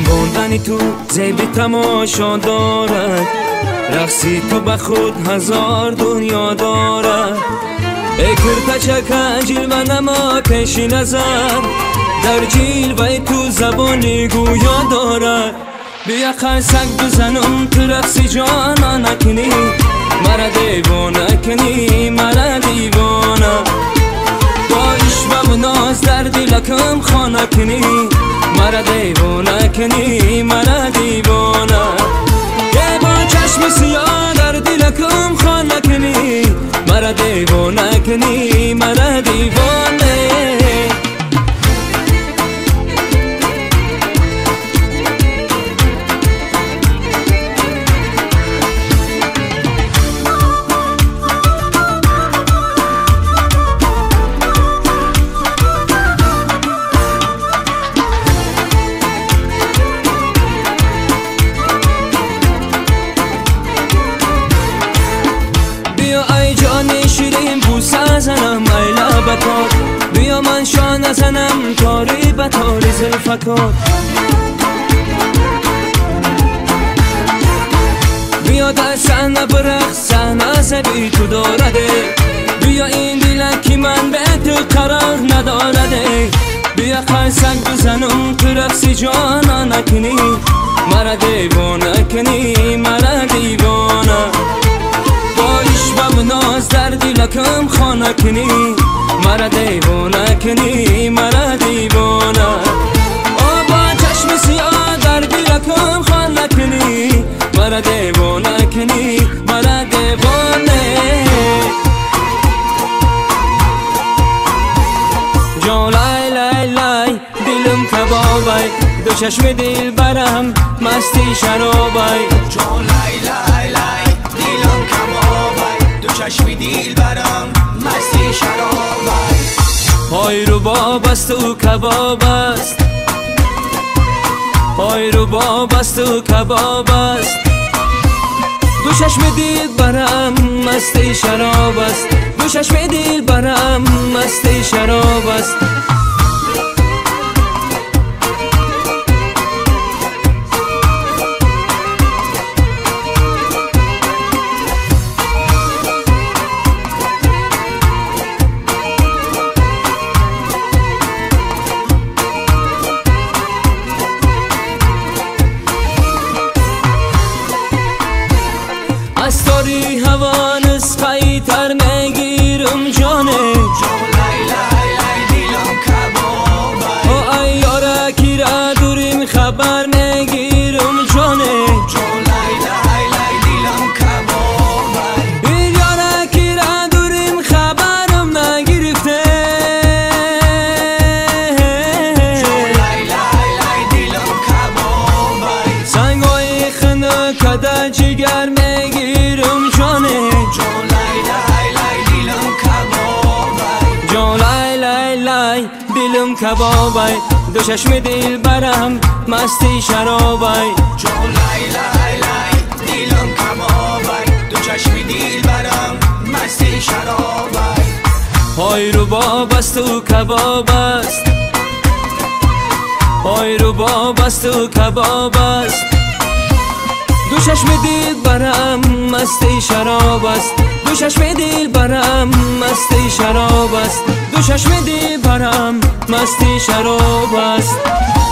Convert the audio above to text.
ماندنی تو زیب تماشا دارد، رقصی تو به خود هزار دنیا دارد. ای کرپچک جلوه نما پیشی نظر، در جلوه تو زبانی گویا دارد. بیا خرسک بزنم تو رقصی جانا نکنی، مرا دیوانه کنی مرا دیوانه. با عشق و ناز در دلکم خانه کنی، مرا دیوانه کنی مرا دیوانه. یه با چشم سیاه در دلکم خانه کنی، مرا دیوانه کنی مرا دیوانه. شیرین بوسه زنم ای لبکات، بیا من شانه زنم تاری به تاری زلفکات. بیا در صحنه برقص صحنه زبی تو دارده، بیا این دلکی من به تو قرار ندارده. بیا خرسک بزنم تو رقصی جانا نکنی، مرا دیوانه کنی مرا دیوانه. و ناز در دلکم خانه کنی، مرا دیوانه کنی مرا دیوانه. با چشم سیاه در دلکم خانه کنی، مرا دیوانه کنی مرا دیوانه. جان لای لای لای دلم کبابای، دو چشم دل برم مستی شرابای. جان لای لای لای دلم کبابای، چشم دیل برم مستی شراب است. پای رو باب است و کباب است، پای رو باب است و کباب است. دو چشم دیل برم مستی شراب است، دو چشم دیل برم مستی شراب است. از تاری هوا نسخه‌ای تر میگیرم جانه. جان لای لای لای دلم کبابای، او ای یارکی را دوریم خبر میگیرم جانه. جان لای لای لای دلم کبابای، این یارکی را دوریم خبرم نگرفته. جان لای لای لای دلم کبابای، سنگای خنده کده جگر میگیرم جانه. جان لای لای لای دلم کبابای، جان لای لای لای دلم کبابای، دو چشم دل برم مستی شرابای. جان لای لای لای دلم کبابای، دو چشم دل برم مستی شرابای. پای رو باب است و کباب است، پای رو باب است و کباب است. دو چشم دل برم مستی شراب است، دو چشم دل برم مستی شراب است، دو چشم دل برم مستی شراب است.